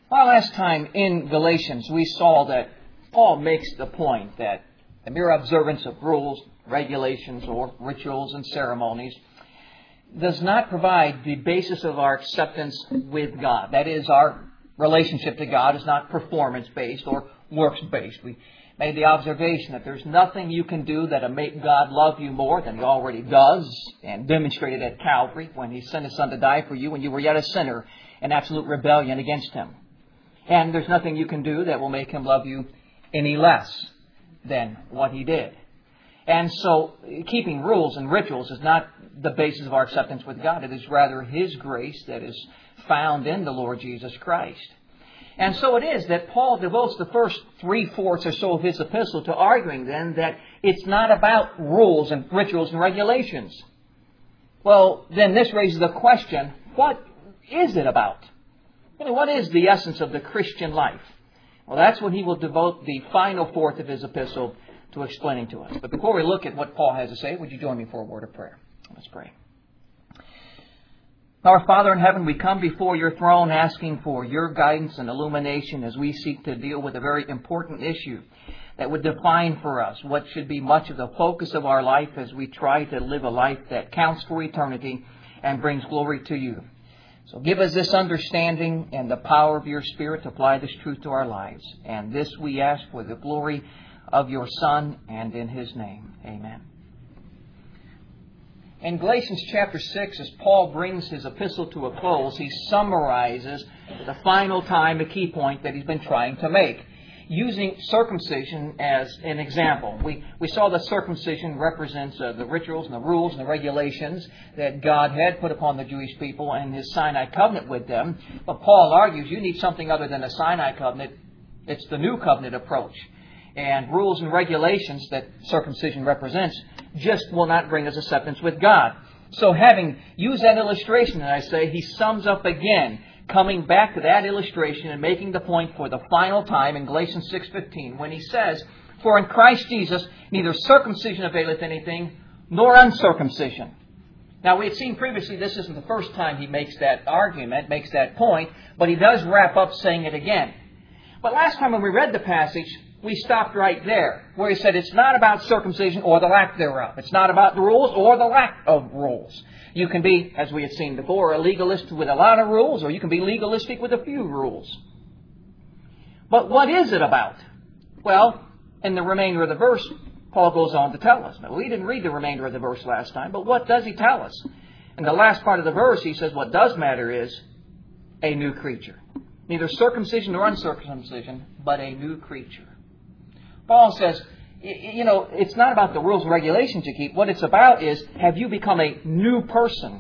Well, last time in Galatians, we saw that Paul makes the point that the mere observance of rules, regulations, or rituals and ceremonies does not provide the basis of our acceptance with God. That is, our relationship to God is not performance-based or works-based. We made the observation that there's nothing you can do that'll make God love you more than He already does, and demonstrated at Calvary when He sent His Son to die for you when you were yet a sinner in absolute rebellion against Him. And there's nothing you can do that will make Him love you any less than what He did. And so, keeping rules and rituals is not the basis of our acceptance with God. It is rather His grace that is found in the Lord Jesus Christ. And so it is that Paul devotes the first 3/4 or so of his epistle to arguing then that it's not about rules and rituals and regulations. Well, then this raises the question, what is it about? What is the essence of the Christian life? Well, that's what he will devote the final fourth of his epistle to explaining to us. But before we look at what Paul has to say, would you join me for a word of prayer? Let's pray. Our Father in heaven, we come before your throne asking for your guidance and illumination as we seek to deal with a very important issue that would define for us what should be much of the focus of our life as we try to live a life that counts for eternity and brings glory to you. So give us this understanding and the power of your Spirit to apply this truth to our lives. And this we ask for the glory of your Son and in His name. Amen. In Galatians chapter 6, as Paul brings his epistle to a close, he summarizes for the final time a key point that he's been trying to make, using circumcision as an example. We saw that circumcision represents the rituals and the rules and the regulations that God had put upon the Jewish people and His Sinai covenant with them. But Paul argues you need something other than the Sinai covenant. It's the new covenant approach. And rules and regulations that circumcision represents just will not bring us acceptance with God. So having used that illustration, and I say, he sums up again, coming back to that illustration and making the point for the final time in Galatians 6:15, when he says, "For in Christ Jesus neither circumcision availeth anything, nor uncircumcision." Now, we had seen previously this isn't the first time he makes that argument, makes that point, but he does wrap up saying it again. But last time when we read the passage, we stopped right there, where he said it's not about circumcision or the lack thereof. It's not about the rules or the lack of rules. You can be, as we had seen before, a legalist with a lot of rules, or you can be legalistic with a few rules. But what is it about? Well, in the remainder of the verse, Paul goes on to tell us. Now, we didn't read the remainder of the verse last time, but what does he tell us? In the last part of the verse, he says what does matter is a new creature. Neither circumcision nor uncircumcision, but a new creature. Paul says, it's not about the rules and regulations you keep. What it's about is, have you become a new person?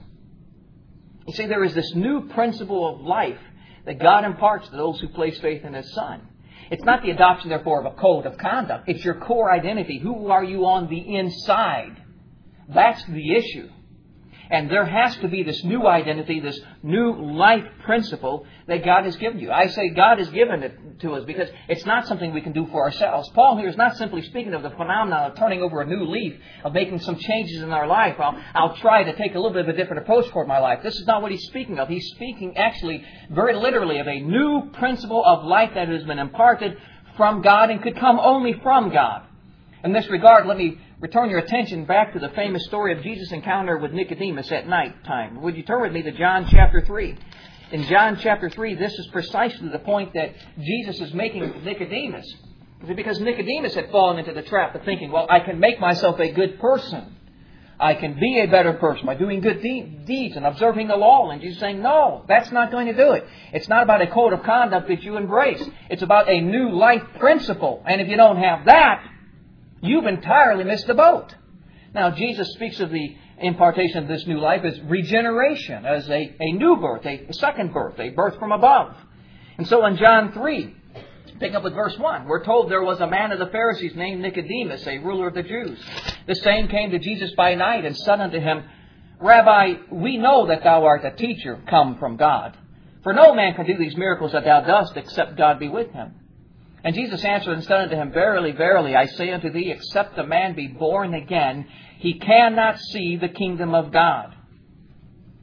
You see, there is this new principle of life that God imparts to those who place faith in His Son. It's not the adoption, therefore, of a code of conduct. It's your core identity. Who are you on the inside? That's the issue. And there has to be this new identity, this new life principle that God has given you. I say God has given it to us because it's not something we can do for ourselves. Paul here is not simply speaking of the phenomenon of turning over a new leaf, of making some changes in our life. I'll try to take a little bit of a different approach toward my life. This is not what he's speaking of. He's speaking actually very literally of a new principle of life that has been imparted from God and could come only from God. In this regard, let me return your attention back to the famous story of Jesus' encounter with Nicodemus at night time. Would you turn with me to John chapter 3? In John chapter 3, this is precisely the point that Jesus is making with Nicodemus. Because Nicodemus had fallen into the trap of thinking, well, I can make myself a good person. I can be a better person by doing good deeds and observing the law. And Jesus is saying, no, that's not going to do it. It's not about a code of conduct that you embrace. It's about a new life principle. And if you don't have that, you've entirely missed the boat. Now, Jesus speaks of the impartation of this new life as regeneration, as a new birth, a second birth, a birth from above. And so in John 3, picking up with verse 1, we're told there was a man of the Pharisees named Nicodemus, a ruler of the Jews. The same came to Jesus by night and said unto him, Rabbi, we know that thou art a teacher come from God. For no man can do these miracles that thou dost, except God be with him. And Jesus answered and said unto him, Verily, verily, I say unto thee, except a man be born again, he cannot see the kingdom of God.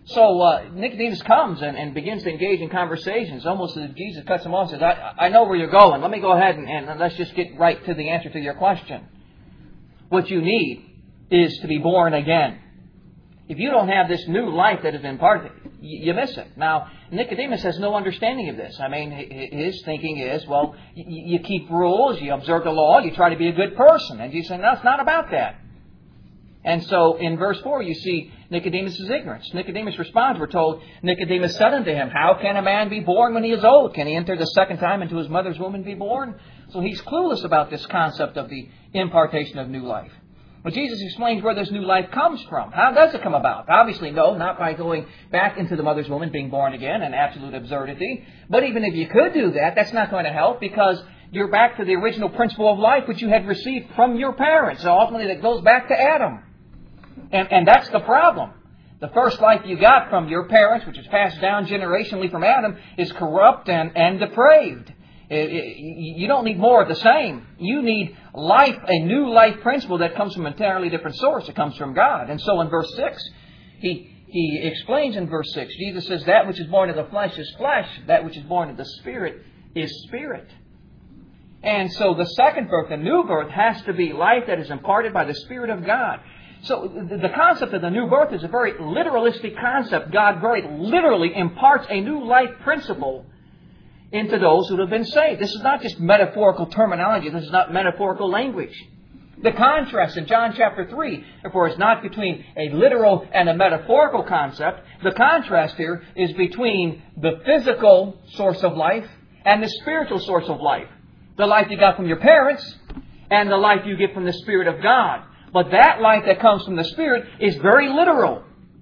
So Nicodemus comes and begins to engage in conversations, almost as if Jesus cuts him off and says, I know where you're going. Let me go ahead and let's just get right to the answer to your question. What you need is to be born again. If you don't have this new life that has been imparted, you miss it. Now, Nicodemus has no understanding of this. I mean, his thinking is, well, you keep rules, you observe the law, you try to be a good person. And Jesus said, no, it's not about that. And so in verse 4, you see Nicodemus' ignorance. Nicodemus responds, we're told, Nicodemus said unto him, how can a man be born when he is old? Can he enter the second time into his mother's womb and be born? So he's clueless about this concept of the impartation of new life. Well, Jesus explains where this new life comes from. How does it come about? Obviously, no, not by going back into the mother's womb and being born again, an absolute absurdity. But even if you could do that, that's not going to help because you're back to the original principle of life which you had received from your parents. So ultimately, that goes back to Adam. And that's the problem. The first life you got from your parents, which is passed down generationally from Adam, is corrupt and depraved. You don't need more of the same. You need life, a new life principle that comes from an entirely different source. It comes from God. And so in verse 6, he explains in verse 6, Jesus says, that which is born of the flesh is flesh. That which is born of the Spirit is spirit. And so the second birth, the new birth, has to be life that is imparted by the Spirit of God. So the concept of the new birth is a very literalistic concept. God very literally imparts a new life principle into those who have been saved. This is not just metaphorical terminology. This is not metaphorical language. The contrast in John chapter 3, therefore, is not between a literal and a metaphorical concept. The contrast here is between the physical source of life and the spiritual source of life. The life you got from your parents and the life you get from the Spirit of God. But that life that comes from the Spirit is very literal.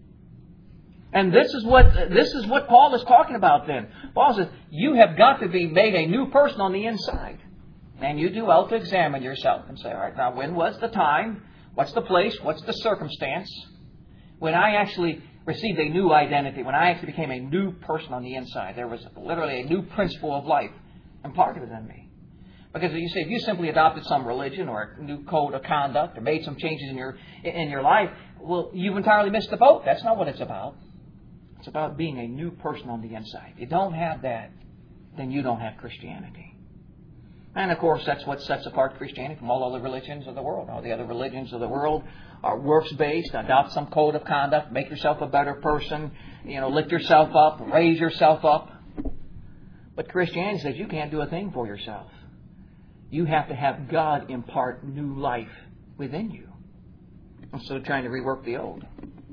And this is what Paul is talking about then. Paul says, you have got to be made a new person on the inside. And you do well to examine yourself and say, all right, now when was the time? What's the place? What's the circumstance? When I actually received a new identity, when I actually became a new person on the inside, there was literally a new principle of life imparted within me. Because you say, if you simply adopted some religion or a new code of conduct or made some changes in your life, well, you've entirely missed the boat. That's not what it's about. It's about being a new person on the inside. If you don't have that, then you don't have Christianity. And of course, that's what sets apart Christianity from all other religions of the world. All the other religions of the world are works-based. Adopt some code of conduct. Make yourself a better person. Lift yourself up. Raise yourself up. But Christianity says you can't do a thing for yourself. You have to have God impart new life within you. Instead of trying to rework the old.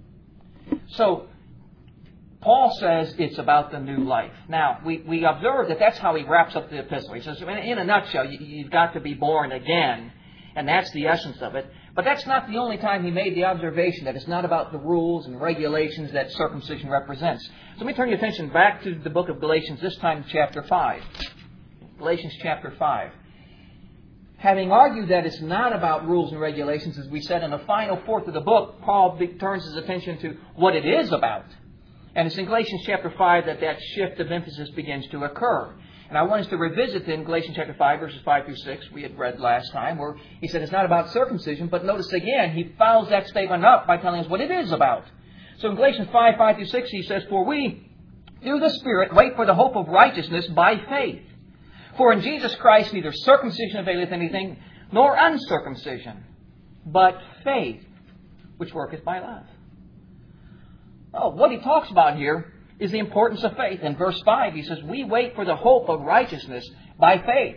So, Paul says it's about the new life. Now, we observe that that's how he wraps up the epistle. He says, in a nutshell, you've got to be born again. And that's the essence of it. But that's not the only time he made the observation that it's not about the rules and regulations that circumcision represents. So let me turn your attention back to the book of Galatians, this time chapter 5. Galatians chapter 5. Having argued that it's not about rules and regulations, as we said in the final fourth of the book, Paul turns his attention to what it is about. And it's in Galatians chapter 5 that shift of emphasis begins to occur. And I want us to revisit then Galatians chapter 5, verses 5 through 6, we had read last time, where he said it's not about circumcision, but notice again, he follows that statement up by telling us what it is about. So in Galatians 5, 5 through 6, he says, for we, through the Spirit, wait for the hope of righteousness by faith. For in Jesus Christ neither circumcision availeth anything, nor uncircumcision, but faith, which worketh by love. Oh, what he talks about here is the importance of faith. In verse 5, he says, we wait for the hope of righteousness by faith.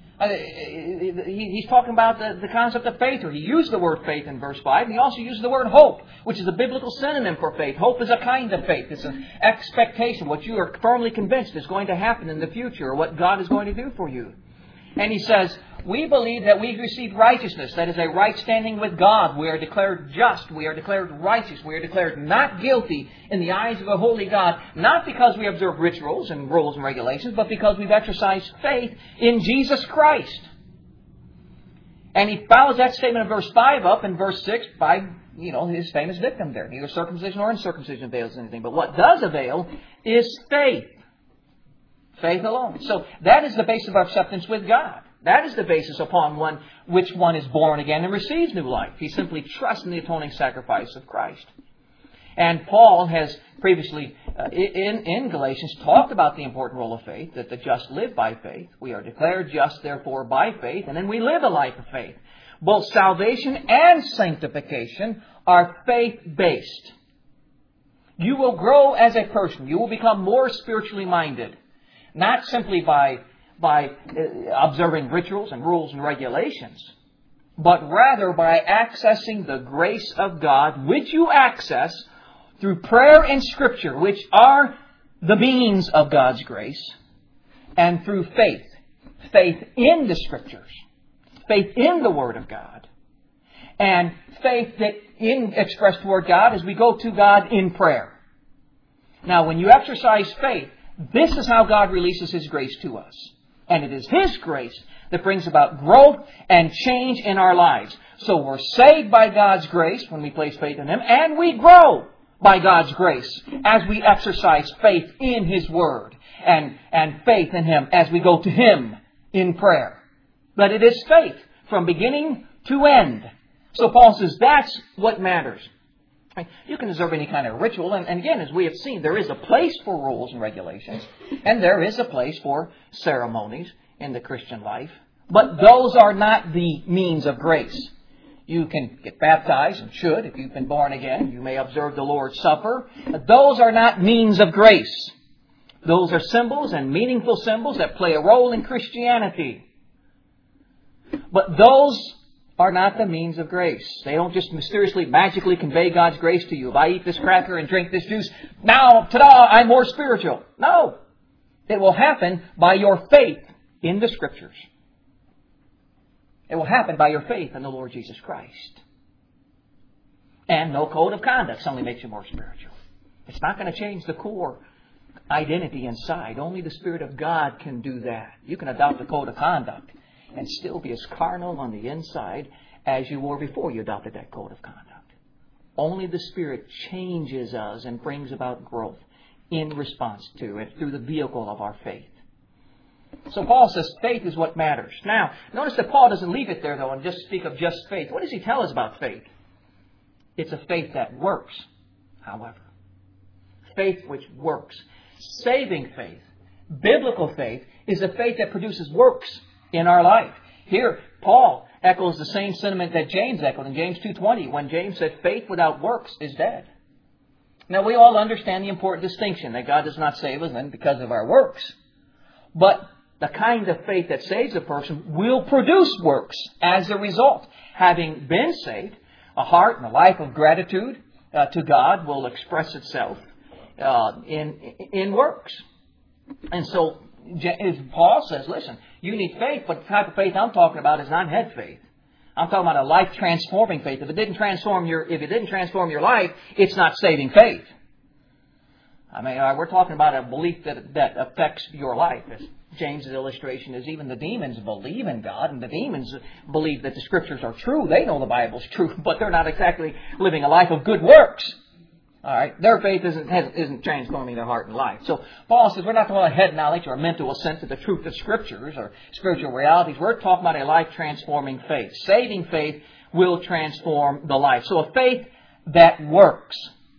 He's talking about the concept of faith. Or he used the word faith in verse 5. And he also used the word hope, which is a biblical synonym for faith. Hope is a kind of faith. It's an expectation, what you are firmly convinced is going to happen in the future, or what God is going to do for you. And he says, we believe that we've received righteousness. That is a right standing with God. We are declared just. We are declared righteous. We are declared not guilty in the eyes of a holy God. Not because we observe rituals and rules and regulations, but because we've exercised faith in Jesus Christ. And he follows that statement of verse 5 up in verse 6 by, his famous dictum there. Neither circumcision or uncircumcision avails anything. But what does avail is faith. Faith alone. So that is the basis of our acceptance with God. That is the basis upon which one is born again and receives new life. He simply trusts in the atoning sacrifice of Christ. And Paul has previously, in Galatians, talked about the important role of faith, that the just live by faith. We are declared just, therefore, by faith, and then we live a life of faith. Both salvation and sanctification are faith-based. You will grow as a person. You will become more spiritually minded, not simply by observing rituals and rules and regulations, but rather by accessing the grace of God, which you access through prayer and Scripture, which are the means of God's grace, and through faith. Faith in the Scriptures, faith in the Word of God, and faith that expressed toward God as we go to God in prayer. Now, when you exercise faith, this is how God releases His grace to us. And it is His grace that brings about growth and change in our lives. So we're saved by God's grace when we place faith in Him, and we grow by God's grace as we exercise faith in His Word and faith in Him as we go to Him in prayer. But it is faith from beginning to end. So Paul says that's what matters. You can observe any kind of ritual, and again, as we have seen, there is a place for rules and regulations, and there is a place for ceremonies in the Christian life. But those are not the means of grace. You can get baptized, and should, if you've been born again. You may observe the Lord's Supper. But those are not means of grace. Those are symbols and meaningful symbols that play a role in Christianity. But those are not the means of grace. They don't just mysteriously, magically convey God's grace to you. If I eat this cracker and drink this juice, now, ta-da, I'm more spiritual. No. It will happen by your faith in the Scriptures. It will happen by your faith in the Lord Jesus Christ. And no code of conduct suddenly makes you more spiritual. It's not going to change the core identity inside. Only the Spirit of God can do that. You can adopt a code of conduct and still be as carnal on the inside as you were before you adopted that code of conduct. Only the Spirit changes us and brings about growth in response to it through the vehicle of our faith. So Paul says faith is what matters. Now, notice that Paul doesn't leave it there, though, and just speak of just faith. What does he tell us about faith? It's a faith that works, however. Faith which works. Saving faith, biblical faith, is a faith that produces works in our life. Here, Paul echoes the same sentiment that James echoed in James 2:20, when James said, faith without works is dead. Now, we all understand the important distinction that God does not save us then because of our works. But the kind of faith that saves a person will produce works as a result. Having been saved, a heart and a life of gratitude to God will express itself in works. And so Paul says, listen, you need faith, but the type of faith I'm talking about is not head faith. I'm talking about a life-transforming faith. If it didn't transform your life, it's not saving faith. I mean, we're talking about a belief that affects your life. As James's illustration is, even the demons believe in God, and the demons believe that the Scriptures are true. They know the Bible's true, but they're not exactly living a life of good works. All right, their faith isn't transforming their heart and life. So Paul says we're not talking about head knowledge or mental assent to the truth of Scriptures or spiritual realities. We're talking about a life-transforming faith. Saving faith will transform the life. So a faith that works.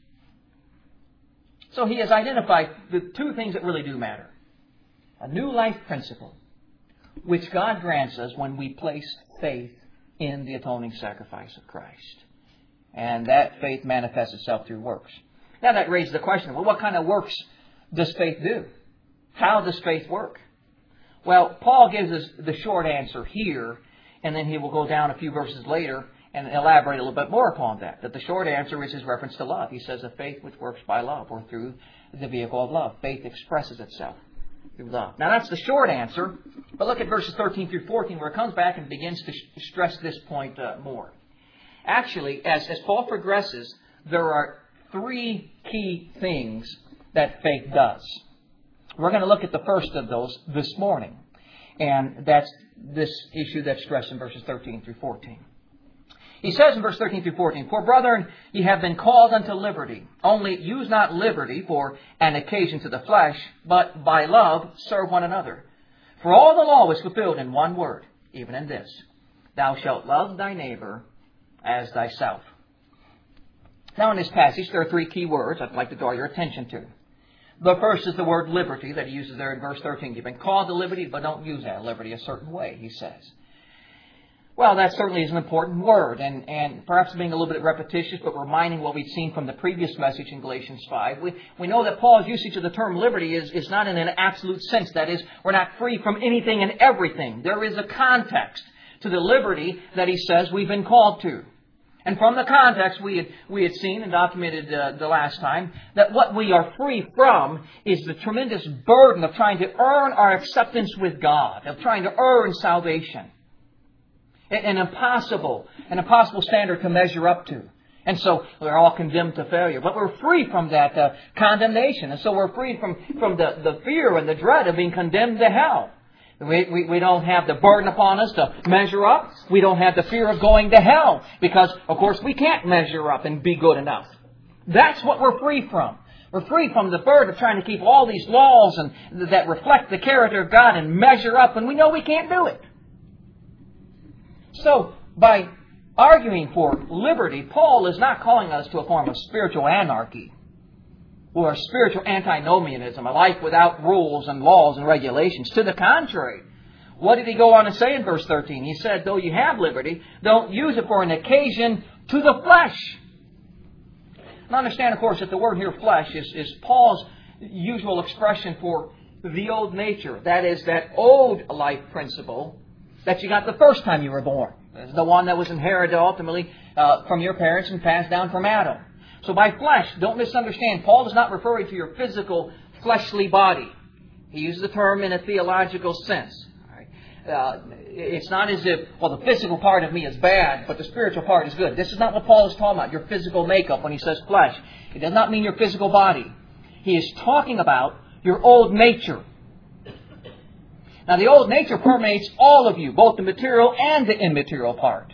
So he has identified the two things that really do matter. A new life principle, which God grants us when we place faith in the atoning sacrifice of Christ. And that faith manifests itself through works. Now that raises the question, well, what kind of works does faith do? How does faith work? Well, Paul gives us the short answer here, and then he will go down a few verses later and elaborate a little bit more upon that. That the short answer is his reference to love. He says a faith which works by love or through the vehicle of love. Faith expresses itself through love. Now that's the short answer, but look at verses 13 through 14 where it comes back and begins to stress this point more. Actually, as Paul progresses, there are three key things that faith does. We're going to look at the first of those this morning. And that's this issue that's stressed in verses 13 through 14. He says in verse 13 through 14, For brethren, ye have been called unto liberty. Only use not liberty for an occasion to the flesh, but by love serve one another. For all the law was fulfilled in one word, even in this, Thou shalt love thy neighbor as thyself. Now in this passage, there are three key words I'd like to draw your attention to. The first is the word liberty that he uses there in verse 13. You've been called to liberty, but don't use that liberty a certain way, he says. Well, that certainly is an important word, and perhaps being a little bit repetitious, but reminding what we've seen from the previous message in Galatians 5. We know that Paul's usage of the term liberty is not in an absolute sense. That is, we're not free from anything and everything. There is a context to the liberty that he says we've been called to. And from the context we had seen and documented the last time, that what we are free from is the tremendous burden of trying to earn our acceptance with God, of trying to earn salvation. An impossible standard to measure up to. And so we're all condemned to failure. But we're free from that condemnation. And so we're free from the fear and the dread of being condemned to hell. We don't have the burden upon us to measure up. We don't have the fear of going to hell. Because, of course, we can't measure up and be good enough. That's what we're free from. We're free from the burden of trying to keep all these laws that reflect the character of God and measure up, and we know we can't do it. So, by arguing for liberty, Paul is not calling us to a form of spiritual anarchy or spiritual antinomianism, a life without rules and laws and regulations. To the contrary, what did he go on to say in verse 13? He said, though you have liberty, don't use it for an occasion to the flesh. And understand, of course, that the word here, flesh, is Paul's usual expression for the old nature. That is, that old life principle that you got the first time you were born. It's the one that was inherited ultimately from your parents and passed down from Adam. So by flesh, don't misunderstand, Paul is not referring to your physical, fleshly body. He uses the term in a theological sense. It's not as if, well, the physical part of me is bad, but the spiritual part is good. This is not what Paul is talking about, your physical makeup when he says flesh. It does not mean your physical body. He is talking about your old nature. Now, the old nature permeates all of you, both the material and the immaterial part.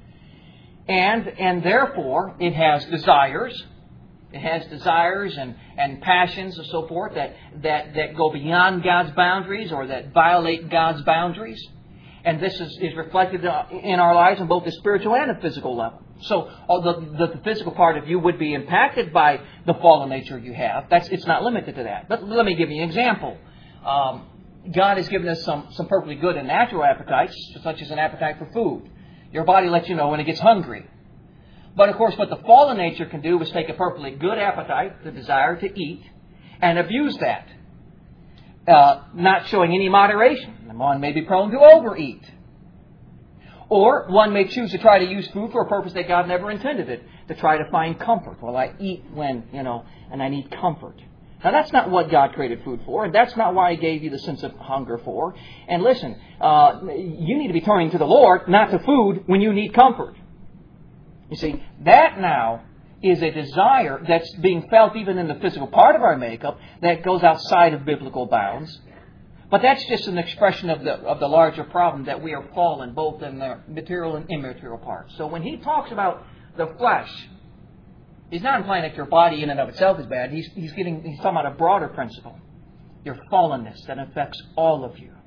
And therefore, it has desires. It has desires and passions and so forth that go beyond God's boundaries or that violate God's boundaries. And this is reflected in our lives on both the spiritual and the physical level. So the physical part of you would be impacted by the fallen nature you have. It's not limited to that. But let me give you an example. God has given us some perfectly good and natural appetites, such as an appetite for food. Your body lets you know when it gets hungry. But of course, what the fallen nature can do is take a perfectly good appetite, the desire to eat, and abuse that, not showing any moderation. One may be prone to overeat. Or one may choose to try to use food for a purpose that God never intended it, to try to find comfort. Well, I eat when, and I need comfort. Now, that's not what God created food for, and that's not why He gave you the sense of hunger for. And listen, you need to be turning to the Lord, not to food, when you need comfort. You see, that now is a desire that's being felt even in the physical part of our makeup that goes outside of biblical bounds. But that's just an expression of the larger problem that we are fallen both in the material and immaterial parts. So when he talks about the flesh, he's not implying that your body in and of itself is bad. He's talking about a broader principle. Your fallenness that affects all of you.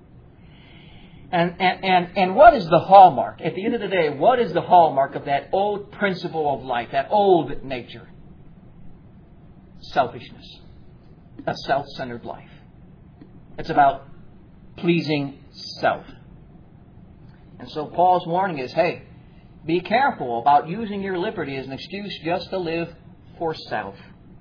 And what is the hallmark? At the end of the day, what is the hallmark of that old principle of life, that old nature? Selfishness. A self-centered life. It's about pleasing self. And so Paul's warning is, hey, be careful about using your liberty as an excuse just to live for self.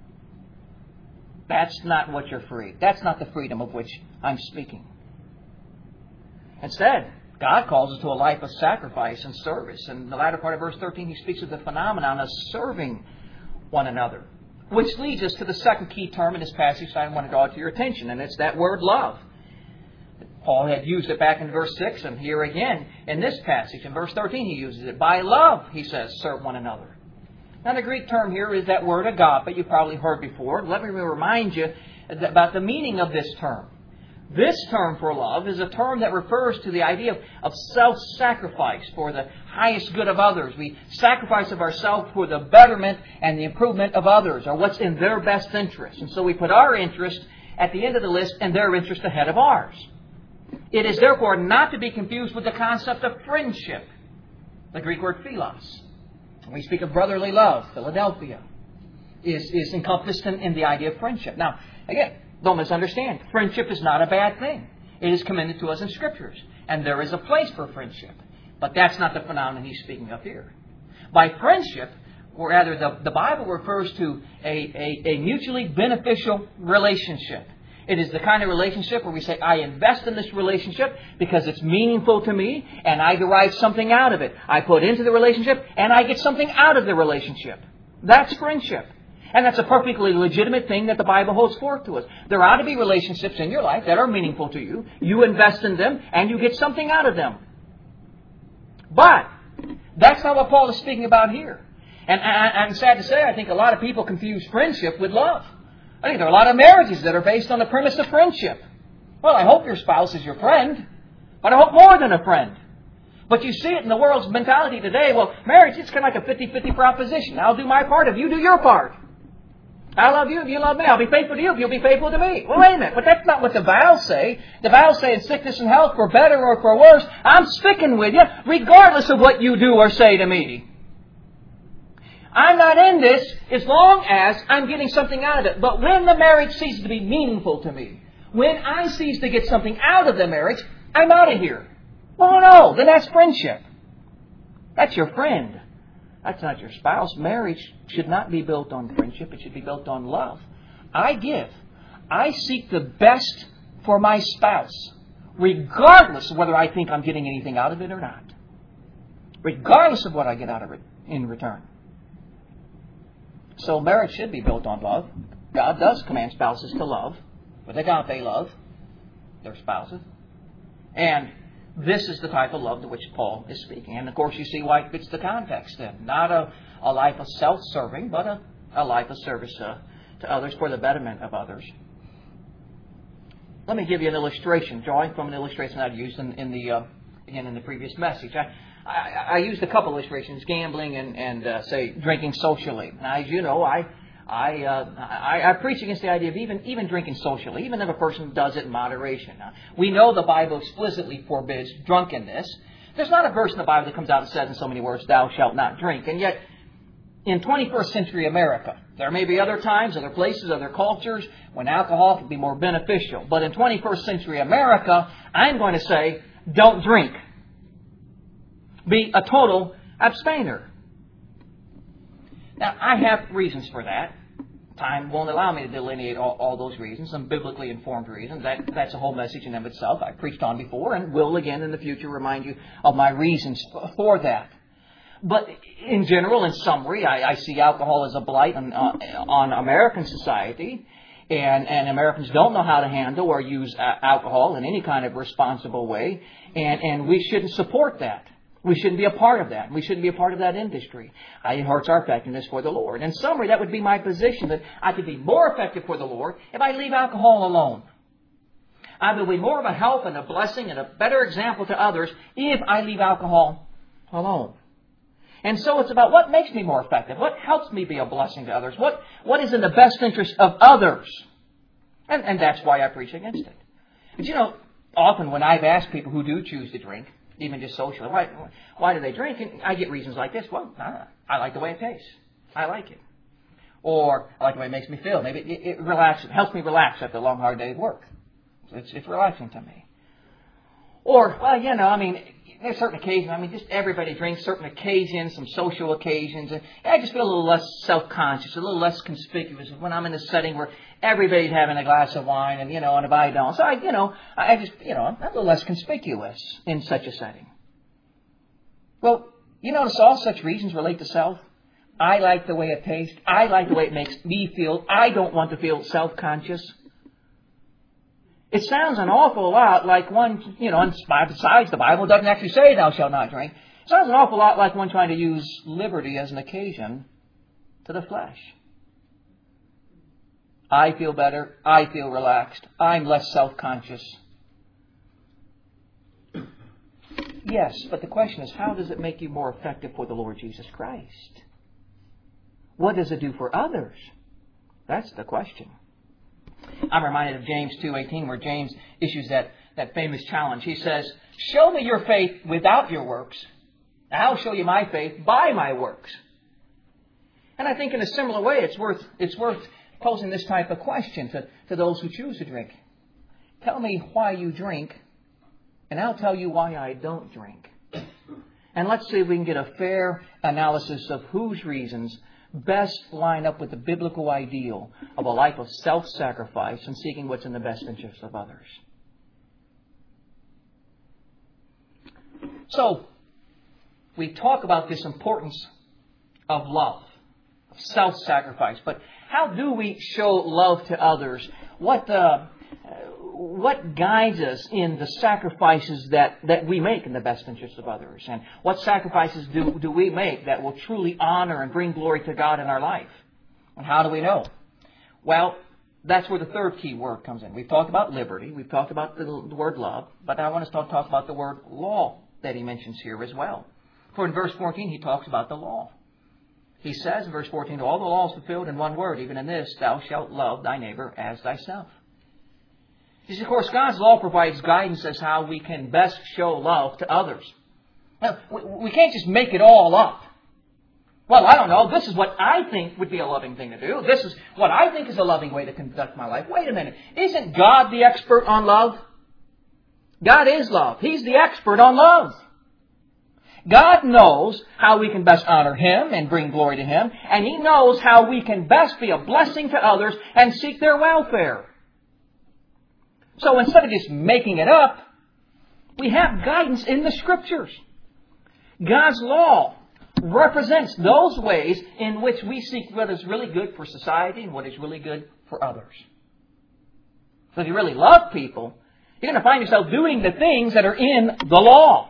That's not what you're free. That's not the freedom of which I'm speaking. Instead, God calls us to a life of sacrifice and service. And in the latter part of verse 13, he speaks of the phenomenon of serving one another. Which leads us to the second key term in this passage I want to draw to your attention, and it's that word love. Paul had used it back in verse 6, and here again in this passage, in verse 13, he uses it. By love, he says, serve one another. Now, the Greek term here is that word agape, you've probably heard before. Let me remind you about the meaning of this term. This term for love is a term that refers to the idea of self-sacrifice for the highest good of others. We sacrifice of ourselves for the betterment and the improvement of others, or what's in their best interest. And so we put our interest at the end of the list and their interest ahead of ours. It is therefore not to be confused with the concept of friendship, the Greek word philos. We speak of brotherly love, Philadelphia. is encompassed in the idea of friendship. Now, again, don't misunderstand. Friendship is not a bad thing. It is commended to us in Scriptures. And there is a place for friendship. But that's not the phenomenon he's speaking of here. By friendship, or rather the Bible refers to a mutually beneficial relationship. It is the kind of relationship where we say, I invest in this relationship because it's meaningful to me and I derive something out of it. I put into the relationship and I get something out of the relationship. That's friendship. And that's a perfectly legitimate thing that the Bible holds forth to us. There ought to be relationships in your life that are meaningful to you. You invest in them and you get something out of them. But that's not what Paul is speaking about here. And I'm sad to say, I think a lot of people confuse friendship with love. I think there are a lot of marriages that are based on the premise of friendship. Well, I hope your spouse is your friend, but I hope more than a friend. But you see it in the world's mentality today. Well, marriage is kind of like a 50-50 proposition. I'll do my part if you do your part. I love you if you love me. I'll be faithful to you if you'll be faithful to me. Well, wait a minute. But that's not what the vows say. The vows say in sickness and health, for better or for worse, I'm sticking with you regardless of what you do or say to me. I'm not in this as long as I'm getting something out of it. But when the marriage ceases to be meaningful to me, when I cease to get something out of the marriage, I'm out of here. Oh no, then that's friendship. That's your friend. That's not your spouse. Marriage should not be built on friendship. It should be built on love. I give. I seek the best for my spouse, regardless of whether I think I'm getting anything out of it or not. Regardless of what I get out of it in return. So marriage should be built on love. God does command spouses to love, with agape love, their spouses. And this is the type of love to which Paul is speaking. And of course you see why it fits the context then. Not a life of self-serving, but a life of service to others for the betterment of others. Let me give you an illustration, drawing from an illustration I'd used in the previous message. I used a couple illustrations, gambling and say, drinking socially. Now, as you know, I preach against the idea of even drinking socially, even if a person does it in moderation. Now, we know the Bible explicitly forbids drunkenness. There's not a verse in the Bible that comes out and says in so many words, thou shalt not drink. And yet, in 21st century America, there may be other times, other places, other cultures when alcohol can be more beneficial. But in 21st century America, I'm going to say, don't drink. Be a total abstainer. Now, I have reasons for that. Time won't allow me to delineate all those reasons, some biblically informed reasons. That's a whole message in and of itself. I've preached on before and will again in the future remind you of my reasons for that. But in general, in summary, I see alcohol as a blight on American society. And Americans don't know how to handle or use alcohol in any kind of responsible way. And we shouldn't support that. We shouldn't be a part of that. We shouldn't be a part of that industry. It hurts our effectiveness for the Lord. In summary, that would be my position, that I could be more effective for the Lord if I leave alcohol alone. I will be more of a help and a blessing and a better example to others if I leave alcohol alone. And so it's about what makes me more effective. What helps me be a blessing to others? What is in the best interest of others? And that's why I preach against it. But you know, often when I've asked people who do choose to drink, even just socially, why do they drink? And I get reasons like this. Well, I like the way it tastes. I like it. Or I like the way it makes me feel. Maybe it relaxes, it helps me relax after a long, hard day of work. It's relaxing to me. Or, well, you know, I mean, there's certain occasions, just everybody drinks certain occasions, some social occasions, and I just feel a little less self-conscious, a little less conspicuous when I'm in a setting where everybody's having a glass of wine and if I don't. So I'm a little less conspicuous in such a setting. Well, you notice all such reasons relate to self. I like the way it tastes. I like the way it makes me feel. I don't want to feel self-conscious. It sounds an awful lot like one, and besides the Bible doesn't actually say thou shalt not drink. It sounds an awful lot like one trying to use liberty as an occasion to the flesh. I feel better. I feel relaxed. I'm less self-conscious. Yes, but the question is, how does it make you more effective for the Lord Jesus Christ? What does it do for others? That's the question. I'm reminded of James 2:18, where James issues that famous challenge. He says, show me your faith without your works. I'll show you my faith by my works. And I think in a similar way, it's worth posing this type of question to those who choose to drink. Tell me why you drink, and I'll tell you why I don't drink. And let's see if we can get a fair analysis of whose reasons best line up with the biblical ideal of a life of self-sacrifice and seeking what's in the best interest of others. So, we talk about this importance of love, of self-sacrifice. But how do we show love to others? What guides us in the sacrifices that we make in the best interest of others? And what sacrifices do we make that will truly honor and bring glory to God in our life? And how do we know? Well, that's where the third key word comes in. We've talked about liberty. We've talked about the word love. But I want to talk about the word law that he mentions here as well. For in verse 14, he talks about the law. He says in verse 14, all the law is fulfilled in one word, even in this, thou shalt love thy neighbor as thyself. You see, of course, God's law provides guidance as how we can best show love to others. Now, we can't just make it all up. Well, I don't know, this is what I think would be a loving thing to do. This is what I think is a loving way to conduct my life. Wait a minute. Isn't God the expert on love? God is love. He's the expert on love. God knows how we can best honor Him and bring glory to Him. And He knows how we can best be a blessing to others and seek their welfare. So instead of just making it up, we have guidance in the Scriptures. God's law represents those ways in which we seek what is really good for society and what is really good for others. So if you really love people, you're going to find yourself doing the things that are in the law.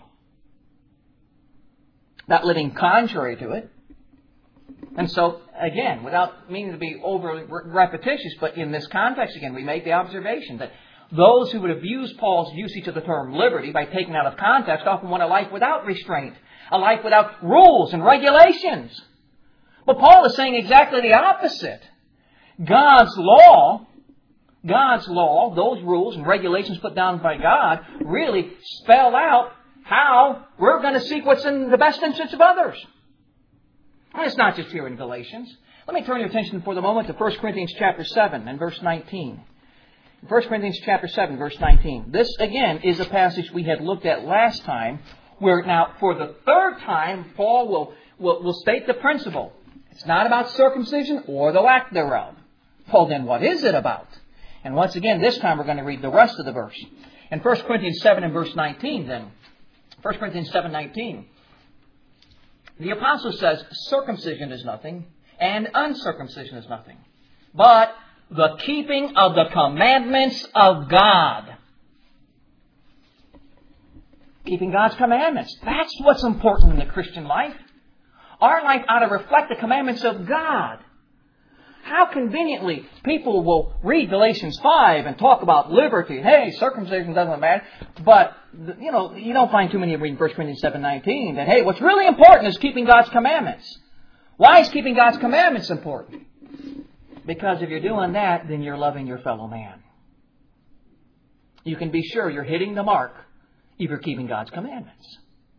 Not living contrary to it. And so, again, without meaning to be overly repetitious, but in this context, again, we make the observation that those who would abuse Paul's usage of the term liberty by taking it out of context often want a life without restraint, a life without rules and regulations. But Paul is saying exactly the opposite. God's law, those rules and regulations put down by God, really spell out how we're going to seek what's in the best interest of others. And it's not just here in Galatians. Let me turn your attention for the moment to 1 Corinthians chapter 7 and verse 19. 1 Corinthians chapter 7, verse 19. This, again, is a passage we had looked at last time, where now, for the third time, Paul will state the principle. It's not about circumcision or the lack thereof. Well, then what is it about? And once again, this time we're going to read the rest of the verse. In 1 Corinthians 7 and verse 19, then, 1 Corinthians 7:19, the apostle says, circumcision is nothing, and uncircumcision is nothing, but the keeping of the commandments of God. Keeping God's commandments. That's what's important in the Christian life. Our life ought to reflect the commandments of God. How conveniently people will read Galatians 5 and talk about liberty. Hey, circumcision doesn't matter. But, you don't find too many reading 1 Corinthians 7:19 that, hey, what's really important is keeping God's commandments. Why is keeping God's commandments important? Because if you're doing that, then you're loving your fellow man. You can be sure you're hitting the mark if you're keeping God's commandments.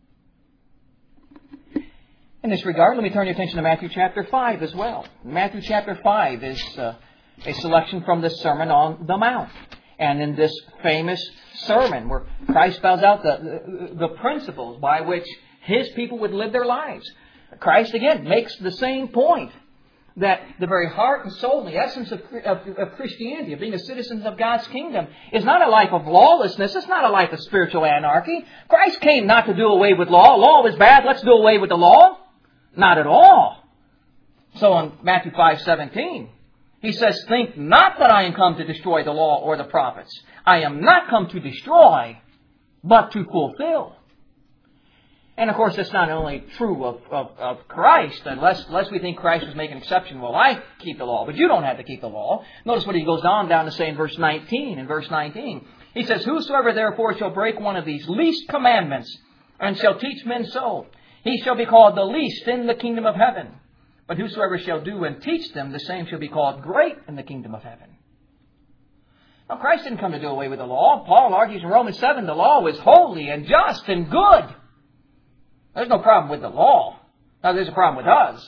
In this regard, let me turn your attention to Matthew chapter 5 as well. Matthew chapter 5 is a selection from the Sermon on the Mount. And in this famous sermon where Christ spells out the principles by which His people would live their lives, Christ again makes the same point, that the very heart and soul, the essence of Christianity, of being a citizen of God's kingdom, is not a life of lawlessness. It's not a life of spiritual anarchy. Christ came not to do away with law. Law is bad. Let's do away with the law. Not at all. So in Matthew 5:17, He says, think not that I am come to destroy the law or the prophets. I am not come to destroy, but to fulfill. And of course, that's not only true of Christ, unless we think Christ was making an exception. Well, I keep the law, but you don't have to keep the law. Notice what he goes on down to say in verse 19. In verse 19, he says, whosoever therefore shall break one of these least commandments, and shall teach men so, he shall be called the least in the kingdom of heaven. But whosoever shall do and teach them, the same shall be called great in the kingdom of heaven. Now, Christ didn't come to do away with the law. Paul argues in Romans 7, the law is holy and just and good. There's no problem with the law. Now, there's a problem with us.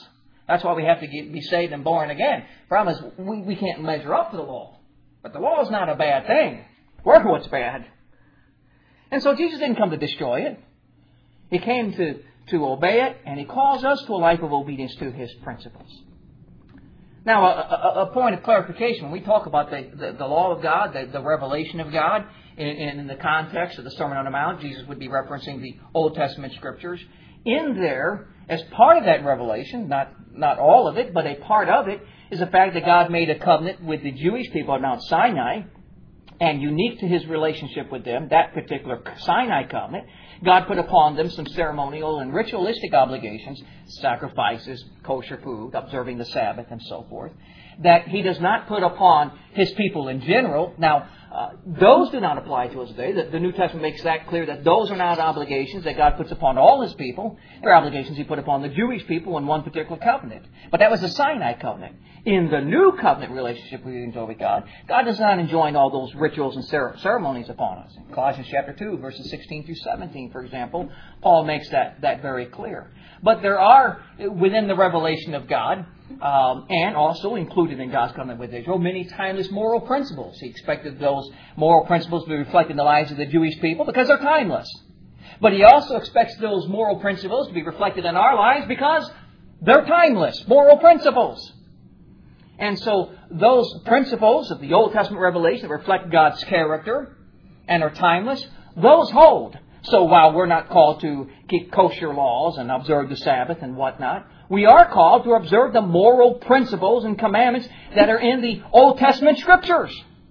That's why we have to be saved and born again. The problem is we can't measure up to the law. But the law is not a bad thing. We're what's bad. And so Jesus didn't come to destroy it. He came to obey it, and He calls us to a life of obedience to His principles. Now, a point of clarification. When we talk about the law of God, the revelation of God, in the context of the Sermon on the Mount, Jesus would be referencing the Old Testament Scriptures. In there, as part of that revelation, not all of it, but a part of it, is the fact that God made a covenant with the Jewish people at Mount Sinai, and unique to His relationship with them, that particular Sinai covenant, God put upon them some ceremonial and ritualistic obligations, sacrifices, kosher food, observing the Sabbath, and so forth, that He does not put upon His people in general. Now, those do not apply to us today. The New Testament makes that clear that those are not obligations that God puts upon all His people. They're obligations He put upon the Jewish people in one particular covenant. But that was the Sinai covenant. In the New Covenant relationship we enjoy with God, God does not enjoin all those rituals and ceremonies upon us. In Colossians chapter 2, verses 16 through 17, for example, Paul makes that very clear. But there are, within the revelation of God, and also included in God's covenant with Israel, many timeless moral principles. He expected those moral principles to be reflected in the lives of the Jewish people because they're timeless. But He also expects those moral principles to be reflected in our lives because they're timeless moral principles. And so those principles of the Old Testament revelation that reflect God's character and are timeless, those hold. So while we're not called to keep kosher laws and observe the Sabbath and whatnot, we are called to observe the moral principles and commandments that are in the Old Testament Scriptures.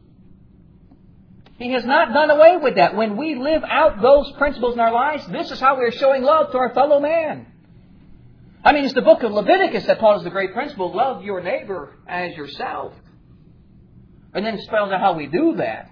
He has not done away with that. When we live out those principles in our lives, this is how we are showing love to our fellow man. I mean, it's the book of Leviticus that taught us the great principle, love your neighbor as yourself. And then spells out how we do that.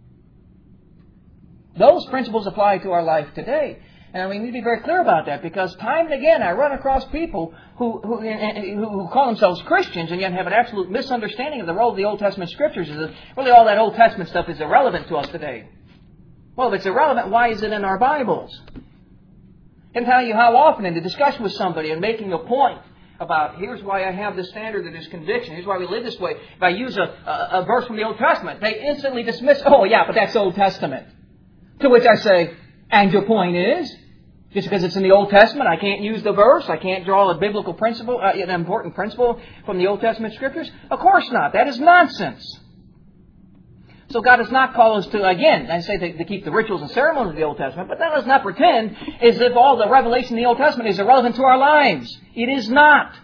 Those principles apply to our life today. And we need to be very clear about that, because time and again I run across people who call themselves Christians and yet have an absolute misunderstanding of the role of the Old Testament Scriptures. Is that really all that Old Testament stuff is irrelevant to us today. Well, if it's irrelevant, why is it in our Bibles? I can tell you how often in the discussion with somebody and making a point about here's why I have this standard of this conviction, here's why we live this way. If I use a verse from the Old Testament, they instantly dismiss, oh yeah, but that's Old Testament. To which I say, and your point is, just because it's in the Old Testament, I can't use the verse, I can't draw a biblical principle, an important principle from the Old Testament Scriptures? Of course not. That is nonsense. So God does not call us to, again, I say to keep the rituals and ceremonies of the Old Testament, but let us not pretend as if all the revelation in the Old Testament is irrelevant to our lives. It is not.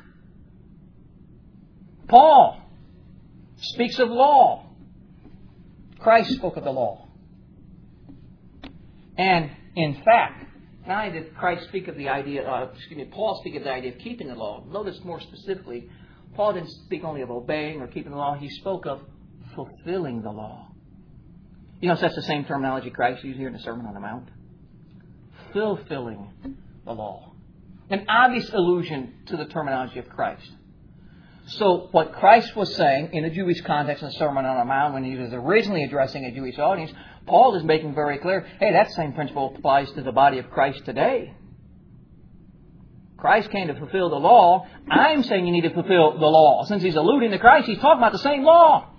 Paul speaks of law. Christ spoke of the law. And, in fact, not only did Christ speak of the idea, Paul speak of the idea of keeping the law. Notice more specifically, Paul didn't speak only of obeying or keeping the law. He spoke of fulfilling the law. You know, that's the same terminology Christ used here in the Sermon on the Mount. Fulfilling the law. An obvious allusion to the terminology of Christ. So what Christ was saying in the Jewish context in the Sermon on the Mount, when he was originally addressing a Jewish audience, Paul is making very clear, hey, that same principle applies to the body of Christ today. Christ came to fulfill the law. I'm saying you need to fulfill the law. Since he's alluding to Christ, he's talking about the same law.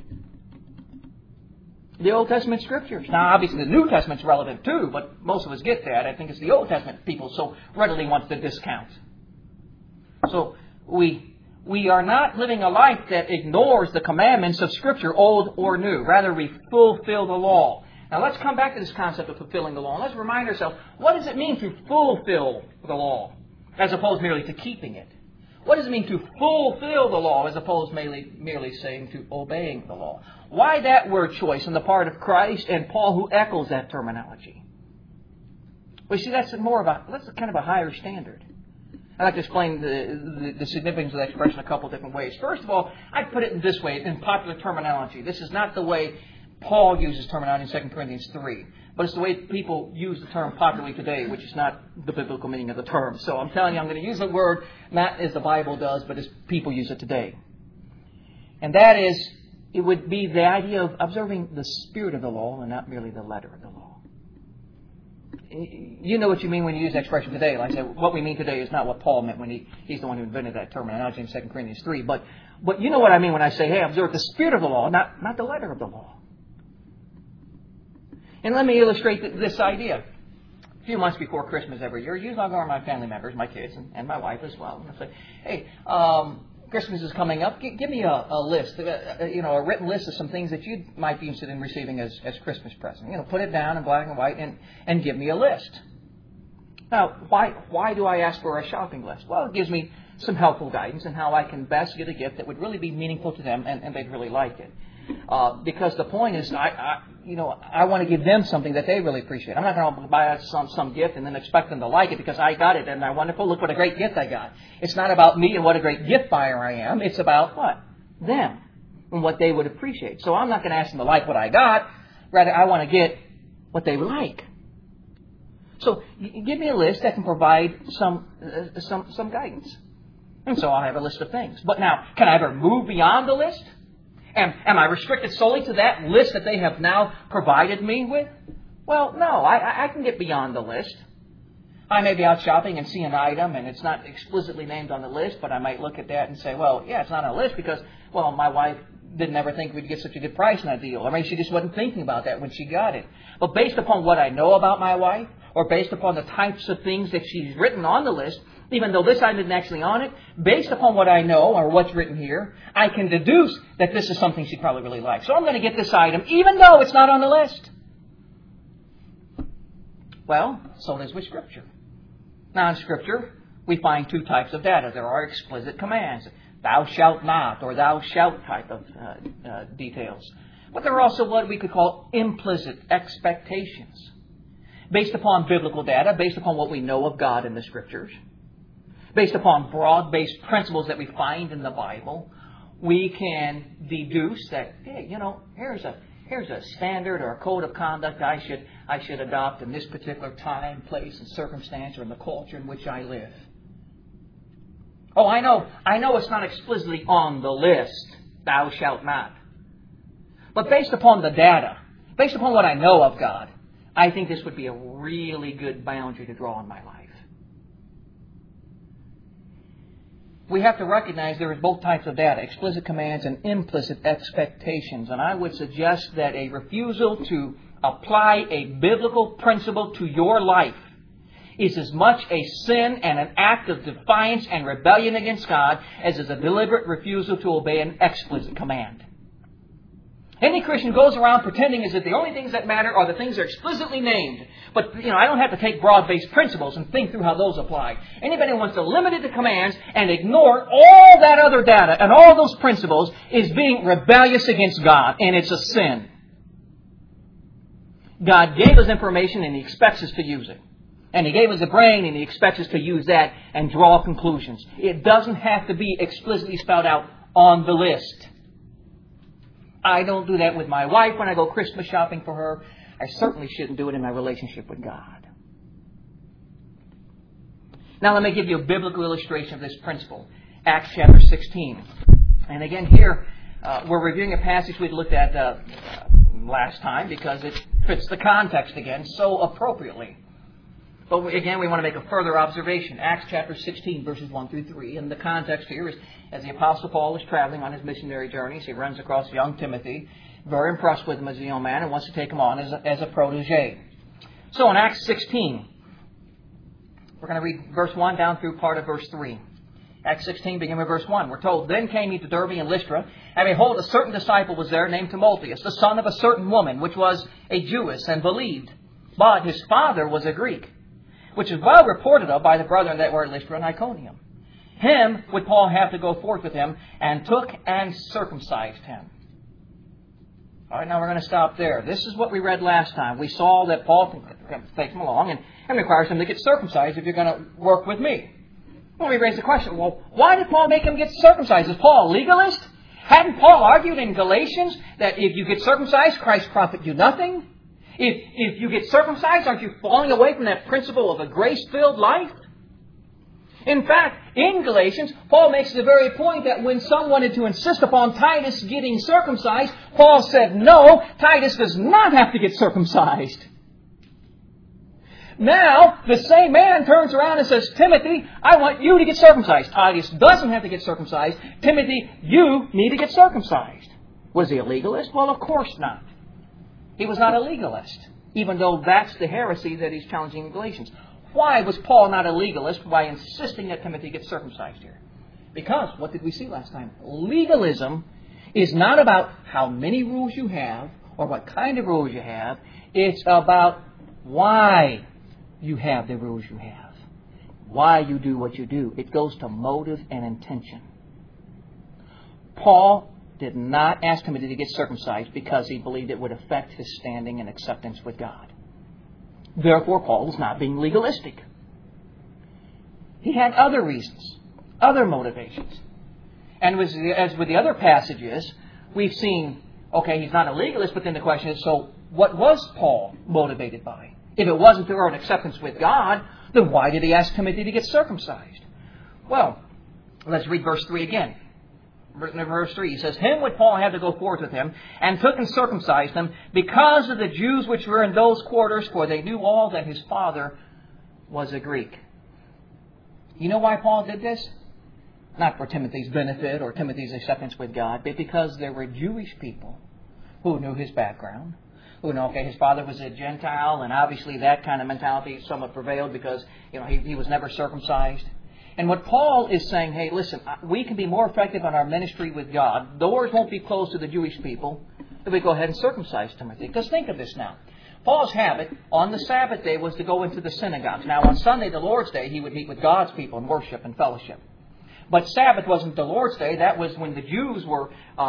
The Old Testament Scriptures. Now, obviously, the New Testament's relevant too, but most of us get that. I think it's the Old Testament people so readily want to discount. So, we are not living a life that ignores the commandments of Scripture, old or new. Rather, we fulfill the law. Now, let's come back to this concept of fulfilling the law. Let's remind ourselves, what does it mean to fulfill the law, as opposed merely to keeping it? What does it mean to fulfill the law, as opposed merely saying to obeying the law? Why that word choice on the part of Christ and Paul, who echoes that terminology? Well, you see, that's kind of a higher standard. I'd like to explain the significance of that expression a couple of different ways. First of all, I'd put it in this way, in popular terminology. This is not the way Paul uses terminology in 2 Corinthians 3. But it's the way people use the term popularly today, which is not the biblical meaning of the term. So I'm telling you, I'm going to use the word not as the Bible does, but as people use it today. And that is, it would be the idea of observing the spirit of the law and not merely the letter of the law. you know what you mean when you use the expression today. Like I said, what we mean today is not what Paul meant when he's the one who invented that terminology in 2 Corinthians 3. But you know what I mean when I say, hey, observe the spirit of the law, not the letter of the law. And let me illustrate this idea. A few months before Christmas every year, usually I'll go around my family members, my kids, and my wife as well. And I'll say, hey, Christmas is coming up. Give me a list, a written list of some things that you might be interested in receiving as Christmas present. Put it down in black and white and give me a list. Now, why do I ask for a shopping list? Well, it gives me some helpful guidance in how I can best get a gift that would really be meaningful to them and they'd really like it. Because the point is, I want to give them something that they really appreciate. I'm not going to buy some gift and then expect them to like it because I got it and they're wonderful. Look what a great gift I got. It's not about me and what a great gift buyer I am. It's about what? Them and what they would appreciate. So I'm not going to ask them to like what I got. Rather, I want to get what they would like. So give me a list that can provide some guidance. And so I'll have a list of things. But now, can I ever move beyond the list? Am I restricted solely to that list that they have now provided me with? Well, no. I can get beyond the list. I may be out shopping and see an item and it's not explicitly named on the list, but I might look at that and say, well, yeah, it's not on the list because, well, my wife didn't ever think we'd get such a good price on that deal. Or maybe she just wasn't thinking about that when she got it. But based upon what I know about my wife, or based upon the types of things that she's written on the list, even though this item isn't actually on it, based upon what I know or what's written here, I can deduce that this is something she'd probably really like. So I'm going to get this item even though it's not on the list. Well, so it is with Scripture. Now in Scripture, we find two types of data. There are explicit commands, thou shalt not, or thou shalt type of details. But there are also what we could call implicit expectations. Based upon biblical data, based upon what we know of God in the Scriptures, based upon broad-based principles that we find in the Bible, we can deduce that, hey, here's a standard or a code of conduct I should adopt in this particular time, place, and circumstance, or in the culture in which I live. Oh, I know it's not explicitly on the list, thou shalt not. But based upon the data, based upon what I know of God, I think this would be a really good boundary to draw in my life. We have to recognize there is both types of data, explicit commands and implicit expectations. And I would suggest that a refusal to apply a biblical principle to your life is as much a sin and an act of defiance and rebellion against God as is a deliberate refusal to obey an explicit command. Any Christian goes around pretending as if the only things that matter are the things that are explicitly named. But, I don't have to take broad-based principles and think through how those apply. Anybody who wants to limit it to commands and ignore all that other data and all those principles is being rebellious against God, and it's a sin. God gave us information and He expects us to use it. And He gave us a brain and He expects us to use that and draw conclusions. It doesn't have to be explicitly spelled out on the list. I don't do that with my wife when I go Christmas shopping for her. I certainly shouldn't do it in my relationship with God. Now let me give you a biblical illustration of this principle. Acts chapter 16. And again here, we're reviewing a passage we looked at last time because it fits the context again so appropriately. But again, we want to make a further observation. Acts chapter 16, verses 1 through 3. And the context here is, as the Apostle Paul is traveling on his missionary journeys, he runs across young Timothy, very impressed with him as a young man, and wants to take him on as a protege. So in Acts 16, we're going to read verse 1 down through part of verse 3. Acts 16, beginning with verse 1. We're told, Then came he to Derbe and Lystra, and behold, a certain disciple was there named Timotheus, the son of a certain woman, which was a Jewess, and believed. But his father was a Greek, which is well reported of by the brethren that were at Lystra and Iconium. Him would Paul have to go forth with him, and took and circumcised him. All right, now we're going to stop there. This is what we read last time. We saw that Paul takes him along and requires him to get circumcised if you're going to work with me. Well, we raise the question, well, why did Paul make him get circumcised? Is Paul a legalist? Hadn't Paul argued in Galatians that if you get circumcised, Christ profit you nothing? If you get circumcised, aren't you falling away from that principle of a grace-filled life? In fact, in Galatians, Paul makes the very point that when some wanted to insist upon Titus getting circumcised, Paul said, no, Titus does not have to get circumcised. Now, the same man turns around and says, Timothy, I want you to get circumcised. Titus doesn't have to get circumcised. Timothy, you need to get circumcised. Was he a legalist? Well, of course not. He was not a legalist, even though that's the heresy that he's challenging in Galatians. Why was Paul not a legalist by insisting that Timothy get circumcised here? Because, what did we see last time? Legalism is not about how many rules you have or what kind of rules you have. It's about why you have the rules you have. Why you do what you do. It goes to motive and intention. Paul did not ask Timothy to get circumcised because he believed it would affect his standing and acceptance with God. Therefore, Paul was not being legalistic. He had other reasons, other motivations. And as with the other passages, we've seen, okay, he's not a legalist, but then the question is, so what was Paul motivated by? If it wasn't to earn acceptance with God, then why did he ask Timothy to get circumcised? Well, let's read verse 3 again. Verse 3, he says, Him would Paul have to go forth with him, and took and circumcised him, because of the Jews which were in those quarters, for they knew all that his father was a Greek. You know why Paul did this? Not for Timothy's benefit or Timothy's acceptance with God, but because there were Jewish people who knew his background, who knew, okay, his father was a Gentile, and obviously that kind of mentality somewhat prevailed because, he was never circumcised. And what Paul is saying, hey, listen, we can be more effective on our ministry with God. Doors won't be closed to the Jewish people if we go ahead and circumcise Timothy. Because think of this now. Paul's habit on the Sabbath day was to go into the synagogues. Now, on Sunday, the Lord's Day, he would meet with God's people and worship and fellowship. But Sabbath wasn't the Lord's Day. That was when the Jews were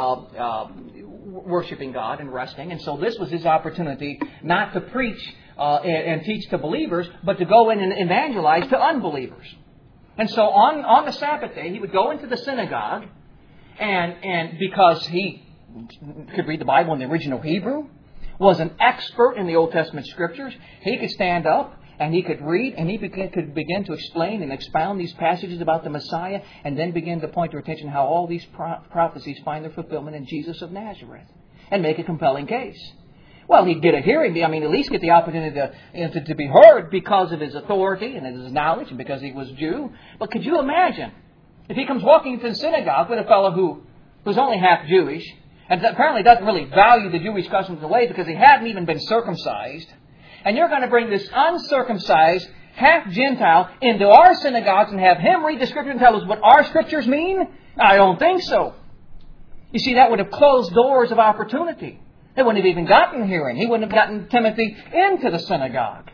worshiping God and resting. And so this was his opportunity not to preach and teach to believers, but to go in and evangelize to unbelievers. And so on the Sabbath day, he would go into the synagogue, and because he could read the Bible in the original Hebrew, was an expert in the Old Testament Scriptures, he could stand up and he could read and he could begin to explain and expound these passages about the Messiah, and then begin to point to attention how all these prophecies find their fulfillment in Jesus of Nazareth, and make a compelling case. Well, he'd get a hearing. At least get the opportunity to be heard because of his authority and his knowledge and because he was Jew. But could you imagine if he comes walking into the synagogue with a fellow who's only half Jewish and apparently doesn't really value the Jewish customs and ways because he hadn't even been circumcised, and you're going to bring this uncircumcised half Gentile into our synagogues and have him read the Scripture and tell us what our Scriptures mean? I don't think so. You see, that would have closed doors of opportunity. They wouldn't have even gotten hearing. He wouldn't have gotten Timothy into the synagogue.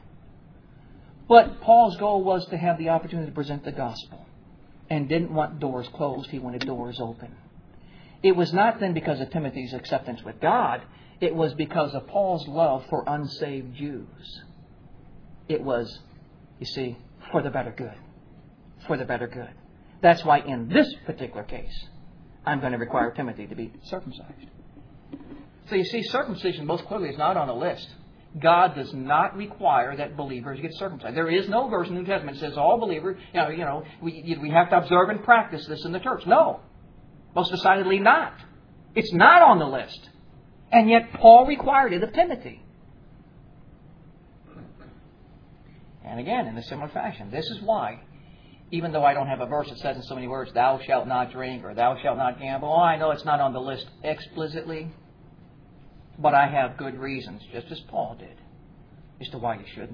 But Paul's goal was to have the opportunity to present the gospel, and didn't want doors closed. He wanted doors open. It was not then because of Timothy's acceptance with God. It was because of Paul's love for unsaved Jews. It was, you see, for the better good. For the better good. That's why in this particular case, I'm going to require Timothy to be circumcised. So you see, circumcision most clearly is not on a list. God does not require that believers get circumcised. There is no verse in the New Testament that says all believers, we have to observe and practice this in the church. No. Most decidedly not. It's not on the list. And yet Paul required it of Timothy. And again, in a similar fashion, this is why, even though I don't have a verse that says in so many words, thou shalt not drink or thou shalt not gamble, I know it's not on the list explicitly, but I have good reasons, just as Paul did, as to why you shouldn't.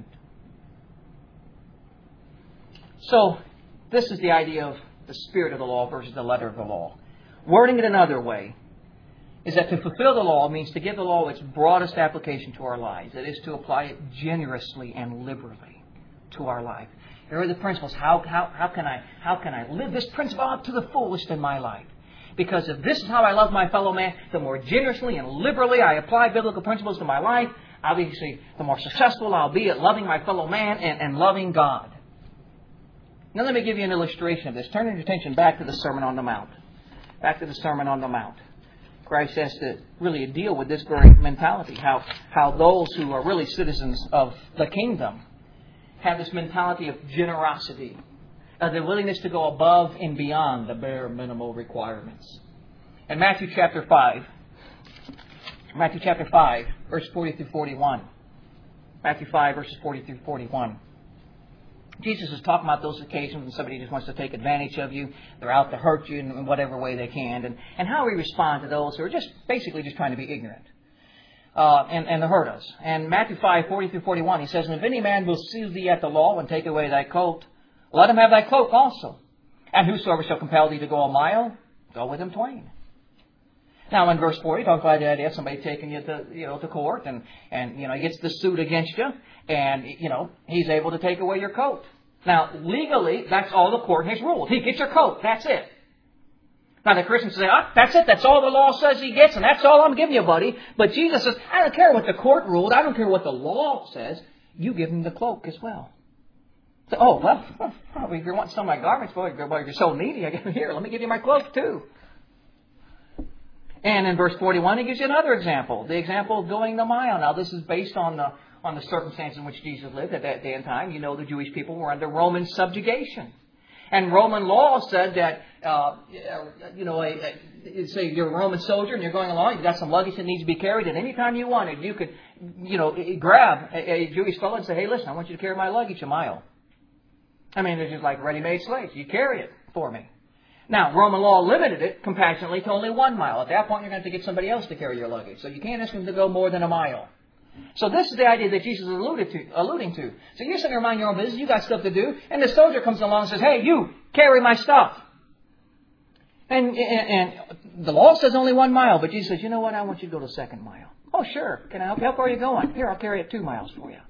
So, this is the idea of the spirit of the law versus the letter of the law. Wording it another way is that to fulfill the law means to give the law its broadest application to our lives. That is, to apply it generously and liberally to our life. Here are the principles. How can I live this principle up to the fullest in my life? Because if this is how I love my fellow man, the more generously and liberally I apply biblical principles to my life, obviously the more successful I'll be at loving my fellow man and loving God. Now let me give you an illustration of this. Turn your attention back to the Sermon on the Mount. Back to the Sermon on the Mount. Christ has to really deal with this very mentality. How those who are really citizens of the kingdom have this mentality of generosity. The willingness to go above and beyond the bare minimal requirements. In Matthew chapter 5, verse 40 through 41. Matthew 5, verses 40 through 41. Jesus is talking about those occasions when somebody just wants to take advantage of you. They're out to hurt you in whatever way they can. And how we respond to those who are just basically just trying to be ignorant and to hurt us. And Matthew 5, 40 through 41, he says, "And if any man will sue thee at the law and take away thy coat, let him have thy cloak also. And whosoever shall compel thee to go a mile, go with him twain." Now, in verse 40, he talks about the idea of somebody taking you to court, and he gets the suit against you, and he's able to take away your coat. Now, legally, that's all the court has ruled. He gets your coat. That's it. Now, the Christians say, that's it. That's all the law says he gets, and that's all I'm giving you, buddy. But Jesus says, I don't care what the court ruled. I don't care what the law says. You give him the cloak as well. So, if you want some of my garments, boy, you're so needy. Here, let me give you my cloak too. And in verse 41, he gives you another example. The example of going the mile. Now, this is based on the circumstances in which Jesus lived at that day and time. You know, the Jewish people were under Roman subjugation. And Roman law said that, say you're a Roman soldier and you're going along, you've got some luggage that needs to be carried, and any time you wanted, you could, grab a Jewish fellow and say, "Hey, listen, I want you to carry my luggage a mile." I mean, they're just like ready-made slaves. You carry it for me. Now, Roman law limited it compassionately to only 1 mile. At that point, you're going to have to get somebody else to carry your luggage. So you can't ask them to go more than a mile. So this is the idea that Jesus is alluding to. So you're sitting there minding your own business. You got stuff to do. And the soldier comes along and says, "Hey, you, carry my stuff." And the law says only 1 mile. But Jesus says, "You know what? I want you to go the 2nd mile." "Oh, sure. Can I help you? How far are you going?" "Here, I'll carry it 2 miles for you."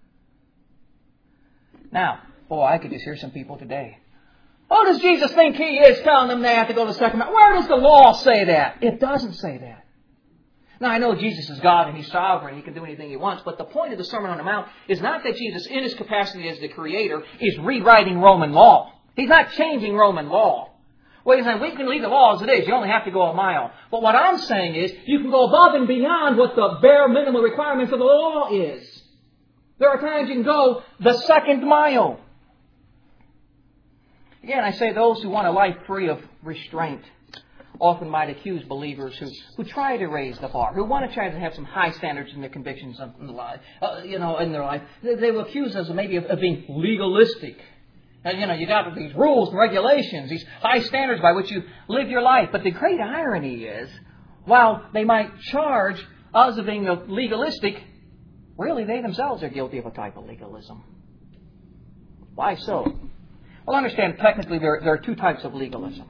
Now, I could just hear some people today. "Oh, does Jesus think he is telling them they have to go the 2nd mile?" Where does the law say that? It doesn't say that. Now, I know Jesus is God and He's sovereign. He can do anything He wants. But the point of the Sermon on the Mount is not that Jesus, in His capacity as the Creator, is rewriting Roman law. He's not changing Roman law. Well, He's saying, we can leave the law as it is. You only have to go a mile. But what I'm saying is, you can go above and beyond what the bare minimum requirements of the law is. There are times you can go the 2nd mile. Again, I say those who want a life free of restraint often might accuse believers who try to raise the bar, who want to try to have some high standards in their convictions in their life. They will accuse us of maybe of being legalistic. And, you got these rules and regulations, these high standards by which you live your life. But the great irony is, while they might charge us of being legalistic, really they themselves are guilty of a type of legalism. Why so? Well, understand, technically there are 2 types of legalism.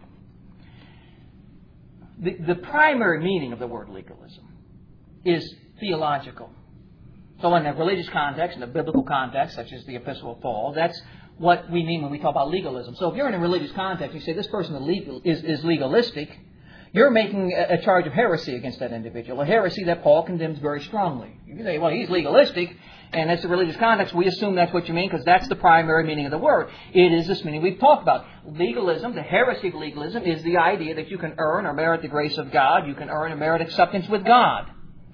The primary meaning of the word legalism is theological. So in a religious context, in a biblical context, such as the Epistle of Paul, that's what we mean when we talk about legalism. So if you're in a religious context, you say this person is legalistic, you're making a charge of heresy against that individual, a heresy that Paul condemns very strongly. You can say, well, he's legalistic, and that's the religious context. We assume that's what you mean because that's the primary meaning of the word. It is this meaning we've talked about. Legalism, the heresy of legalism, is the idea that you can earn or merit the grace of God. You can earn or merit acceptance with God.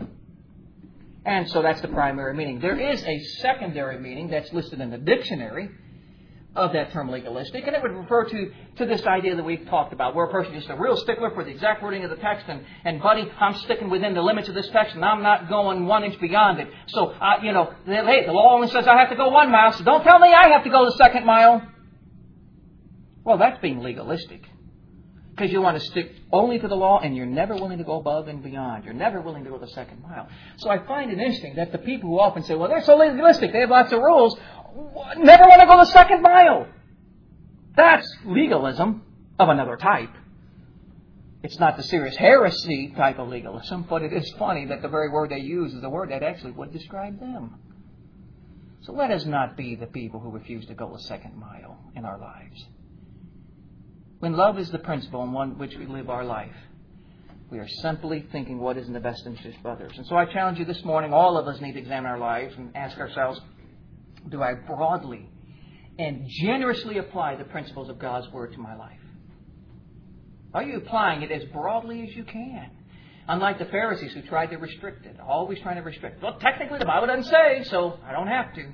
And so that's the primary meaning. There is a secondary meaning that's listed in the dictionary of that term legalistic, and it would refer to this idea that we've talked about, where a person is just a real stickler for the exact wording of the text, and buddy, I'm sticking within the limits of this text, and I'm not going 1 inch beyond it. So, hey, the law only says I have to go 1 mile, so don't tell me I have to go the 2nd mile. Well, that's being legalistic, because you want to stick only to the law, and you're never willing to go above and beyond. You're never willing to go the 2nd mile. So I find it interesting that the people who often say, well, they're so legalistic, they have lots of rules, never want to go the 2nd mile. That's legalism of another type. It's not the serious heresy type of legalism, but it is funny that the very word they use is the word that actually would describe them. So let us not be the people who refuse to go the 2nd mile in our lives. When love is the principle in one which we live our life, we are simply thinking what is in the best interest of others. And so I challenge you this morning, all of us need to examine our lives and ask ourselves, do I broadly and generously apply the principles of God's Word to my life? Are you applying it as broadly as you can? Unlike the Pharisees who tried to restrict it, always trying to restrict. Well, technically the Bible doesn't say, so I don't have to.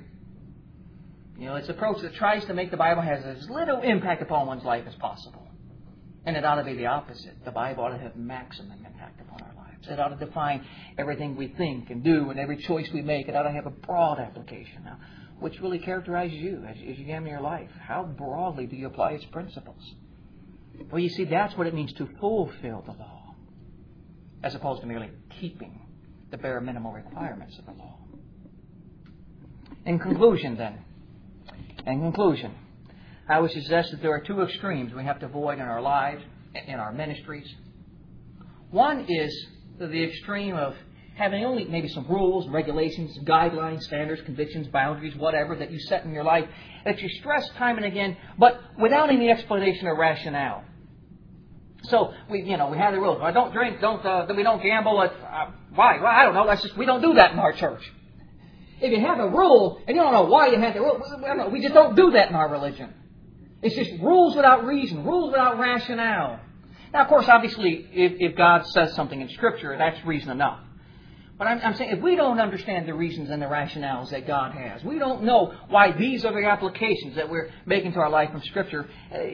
It's an approach that tries to make the Bible have as little impact upon one's life as possible. And it ought to be the opposite. The Bible ought to have maximum impact upon our lives. lives. It ought to define everything we think and do, and every choice we make. It ought to have a broad application. Now, which really characterizes you as you examine your life? How broadly do you apply its principles? Well, you see, that's what it means to fulfill the law, as opposed to merely keeping the bare minimal requirements of the law. In conclusion, I would suggest that there are two extremes we have to avoid in our lives, in our ministries. One is the extreme of having only maybe some rules, regulations, guidelines, standards, convictions, boundaries, whatever that you set in your life, that you stress time and again, but without any explanation or rationale. So we have the rules. Don't drink. We don't gamble. Why? Well, I don't know. We don't do that in our church. If you have a rule and you don't know why you have the rule, we just don't do that in our religion. It's just rules without reason, rules without rationale. Now, of course, obviously, if God says something in Scripture, that's reason enough. But I'm saying if we don't understand the reasons and the rationales that God has, we don't know why these are the applications that we're making to our life from Scripture,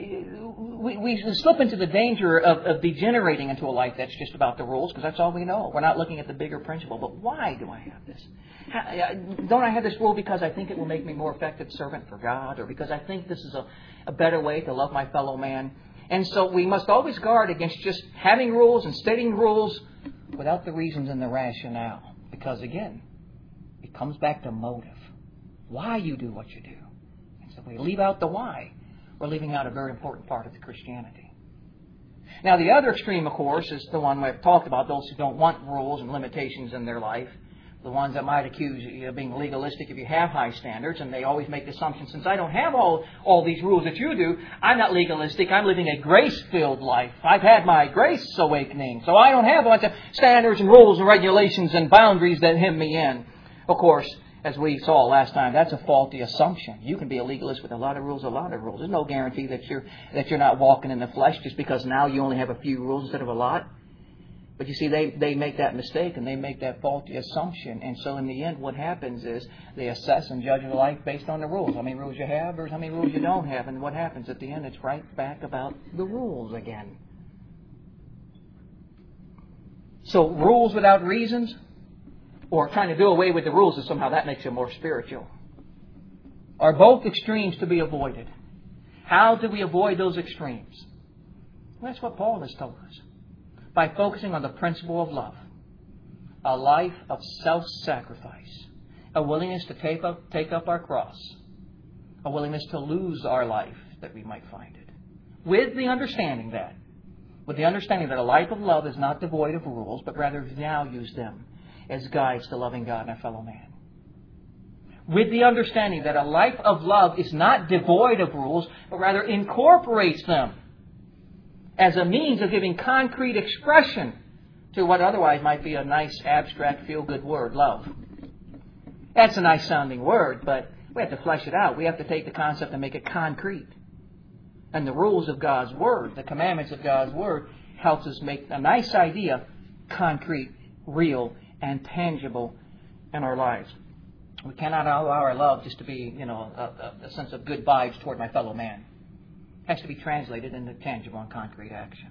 we slip into the danger of degenerating into a life that's just about the rules, because that's all we know. We're not looking at the bigger principle. But why do I have this? Don't I have this rule because I think it will make me more effective servant for God, or because I think this is a better way to love my fellow man? And so we must always guard against just having rules and stating rules without the reasons and the rationale. Because again, it comes back to motive. Why you do what you do. And so if we leave out the why, we're leaving out a very important part of the Christianity. Now the other extreme, of course, is the one we've talked about, those who don't want rules and limitations in their life. The ones that might accuse you of being legalistic if you have high standards, and they always make the assumption, since I don't have all these rules that you do, I'm not legalistic, I'm living a grace-filled life. I've had my grace awakening, so I don't have a bunch of standards and rules and regulations and boundaries that hem me in. Of course, as we saw last time, that's a faulty assumption. You can be a legalist with a lot of rules. There's no guarantee that you're not walking in the flesh just because now you only have a few rules instead of a lot. But you see, they make that mistake and they make that faulty assumption. And so in the end, what happens is they assess and judge your life based on the rules. How many rules you have versus how many rules you don't have. And what happens at the end, it's right back about the rules again. So rules without reasons, or trying to do away with the rules and somehow that makes you more spiritual, are both extremes to be avoided. How do we avoid those extremes? Well, that's what Paul has told us. By focusing on the principle of love, a life of self-sacrifice, a willingness to take up our cross, a willingness to lose our life that we might find it. With the understanding that a life of love is not devoid of rules, but rather values them as guides to loving God and a fellow man. With the understanding that a life of love is not devoid of rules, but rather incorporates them as a means of giving concrete expression to what otherwise might be a nice, abstract, feel-good word, love. That's a nice sounding word, but we have to flesh it out. We have to take the concept and make it concrete. And the rules of God's Word, the commandments of God's Word, helps us make a nice idea concrete, real, and tangible in our lives. We cannot allow our love just to be, a sense of good vibes toward my fellow man. It has to be translated into tangible and concrete action.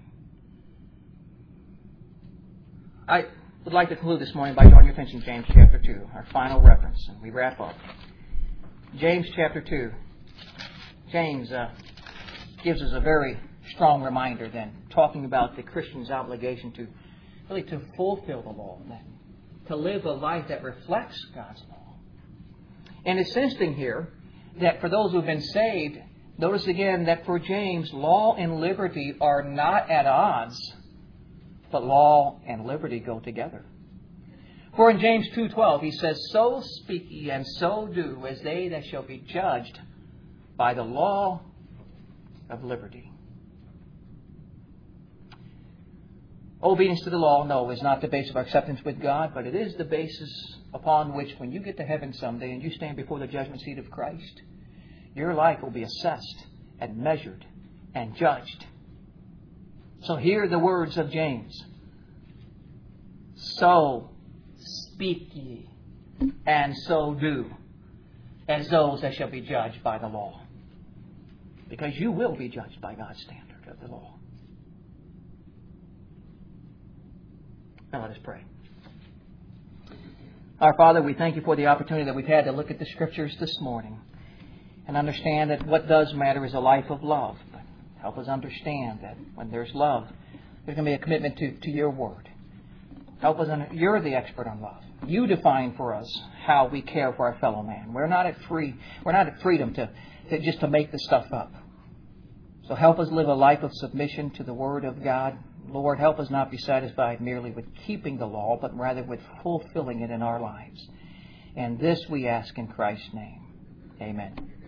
I would like to conclude this morning by drawing your attention to James chapter 2, our final reference, and we wrap up. James chapter 2. James gives us a very strong reminder then, talking about the Christian's obligation to fulfill the law, then, to live a life that reflects God's law. And it's interesting here that for those who have been saved, notice again that for James, law and liberty are not at odds, but law and liberty go together. For in James 2:12 he says, "So speak ye and so do as they that shall be judged by the law of liberty." Obedience to the law, no, is not the basis of our acceptance with God, but it is the basis upon which when you get to heaven someday and you stand before the judgment seat of Christ, your life will be assessed and measured and judged. So hear the words of James. "So speak ye, and so do, as those that shall be judged by the law." Because you will be judged by God's standard of the law. Now let us pray. Our Father, we thank you for the opportunity that we've had to look at the Scriptures this morning and understand that what does matter is a life of love. But help us understand that when there's love, there's going to be a commitment to your Word. Help us. You're the expert on love. You define for us how we care for our fellow man. We're not at freedom to just to make this stuff up. So help us live a life of submission to the Word of God. Lord, help us not be satisfied merely with keeping the law, but rather with fulfilling it in our lives. And this we ask in Christ's name. Amen.